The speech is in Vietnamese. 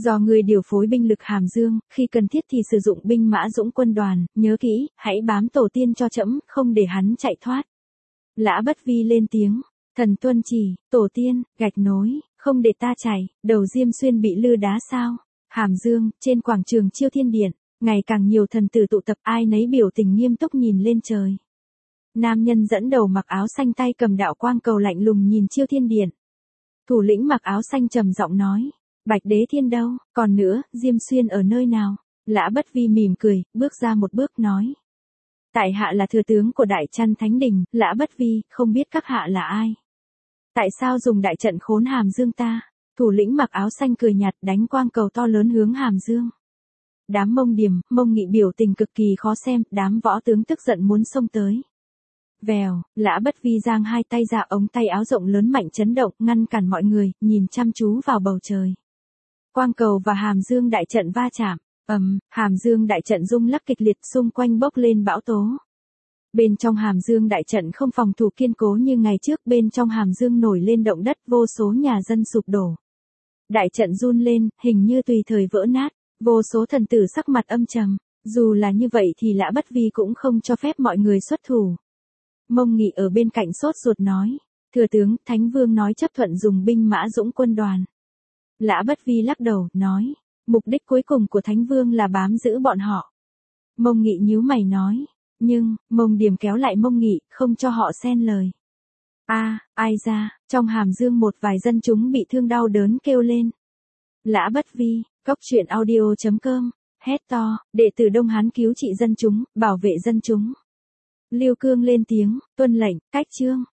Do ngươi điều phối binh lực Hàm Dương, khi cần thiết thì sử dụng binh mã dũng quân đoàn, nhớ kỹ, hãy bám tổ tiên cho trẫm, không để hắn chạy thoát. Lã Bất Vi lên tiếng, thần tuân chỉ, tổ tiên, gạch nối, không để ta chạy, đầu Diêm Xuyên bị lư đá sao? Hàm Dương, trên quảng trường Chiêu Thiên Điện, ngày càng nhiều thần tử tụ tập, ai nấy biểu tình nghiêm túc nhìn lên trời. Nam nhân dẫn đầu mặc áo xanh tay cầm đạo quang cầu lạnh lùng nhìn Chiêu Thiên Điện. Thủ lĩnh mặc áo xanh trầm giọng nói, Bạch Đế Thiên đâu, còn nữa, Diêm Xuyên ở nơi nào? Lã Bất Vi mỉm cười, bước ra một bước nói. Tại hạ là thừa tướng của Đại Trăn Thánh Đình, Lã Bất Vi, không biết các hạ là ai? Tại sao dùng đại trận khốn Hàm Dương ta? Thủ lĩnh mặc áo xanh cười nhạt đánh quang cầu to lớn hướng Hàm Dương. Đám Mông Điểm, Mông Nghị biểu tình cực kỳ khó xem, đám võ tướng tức giận muốn xông tới. Vèo, Lã Bất Vi giang hai tay ra, ống tay áo rộng lớn mạnh chấn động, ngăn cản mọi người, nhìn chăm chú vào bầu trời. Quang cầu và Hàm Dương đại trận va chạm, Hàm Dương đại trận rung lắc kịch liệt, xung quanh bốc lên bão tố. Bên trong Hàm Dương đại trận không phòng thủ kiên cố như ngày trước, bên trong Hàm Dương nổi lên động đất, vô số nhà dân sụp đổ. Đại trận run lên, hình như tùy thời vỡ nát, vô số thần tử sắc mặt âm trầm, dù là như vậy thì Lã Bất Vi cũng không cho phép mọi người xuất thủ. Mông Nghị ở bên cạnh sốt ruột nói, thừa tướng, Thánh Vương nói chấp thuận dùng binh mã dũng quân đoàn. Lã Bất Vi lắc đầu, nói, mục đích cuối cùng của Thánh Vương là bám giữ bọn họ. Mông Nghị nhíu mày nói, nhưng, Mông Điểm kéo lại Mông Nghị, không cho họ xen lời. Ai ra, trong Hàm Dương một vài dân chúng bị thương đau đớn kêu lên. Lã Bất Vi, coctruyện.audio.com, hét to, đệ tử Đông Hán cứu trị dân chúng, bảo vệ dân chúng. Lưu Cương lên tiếng, tuân lệnh, cách chương.